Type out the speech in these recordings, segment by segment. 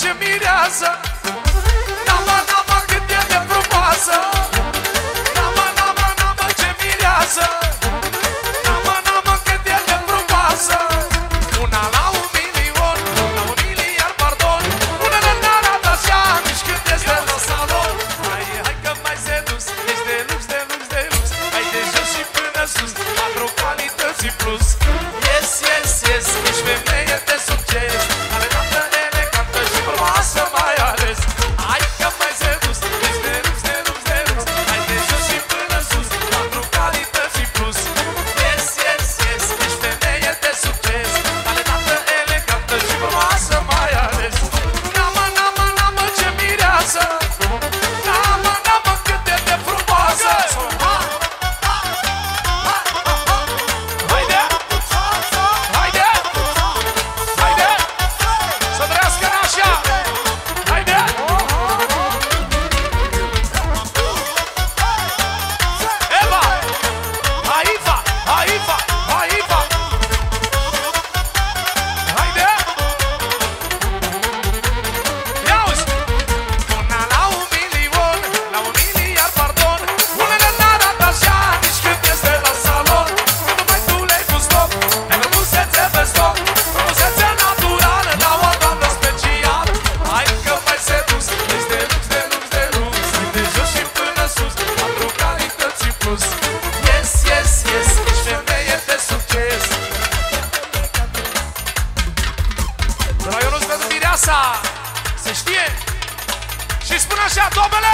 ce mirează. Nama, nama, cât e de frumoasă. Nama, nama, nama, ce mirează. Nama, nama, cât e de frumoasă. Una la 1.000.000, la 1.000.000.000, pardon. Una de n-arată așa, nici când este la salon. Hai că mai sedus, ești de lux, de lux, de lux. Hai de jos și până sus, 4 calități plus. Yes, yes, yes, ești femeie de succes. Talentă, elegantă și frumoasă mai ales. Hai că mai sedus, ești de lux, de lux, de lux. Hai de jos și până sus, 4 calități plus. Yes, yes, yes, ești femeie de succes. Talentă, elegantă și frumoasă mai ales. Nama, nama, nama, ce mireasă. Nama, nama, cât e de frumoasă. Haide! Haide! Haide! Să trăiască nașa! Haide! Eva! Haifa! Haifa! Haifa! Haide! Ia uzi! Una la 1.000.000, la 1.000.000.000, pardon. Unele n-arată așa, nici când este la salon. Că numai tu le-ai pus stop, ai frumusețe pe stop. Frumusețe naturală, la o doamnă special. Hai că mai sedus, ești de lux, de lux, de lux. Hai de jos și până sus, 4 calități plus. Yes, yes, yes, ești femeie de succes. De la Ionuț pentru mireasa, se știe. Și spun așa, domnule!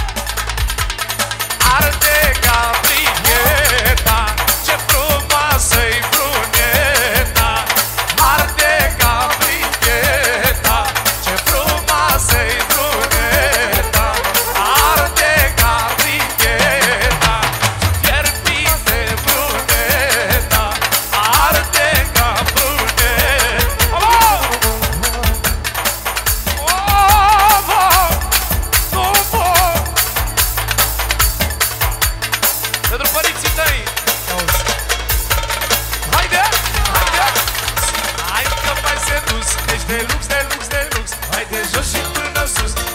Arde ca brigheta, ce frumoasă-i bruneta. Arde ca brigheta, ce frumoasă-i bruneta. Arde ca brigheta, fierbinte bruneta. Arde ca bruneta. Pentru părinții tăi. Haide, haide. Hai că mai sedus, ești de lux, de lux, de lux. Hai de jos și până sus,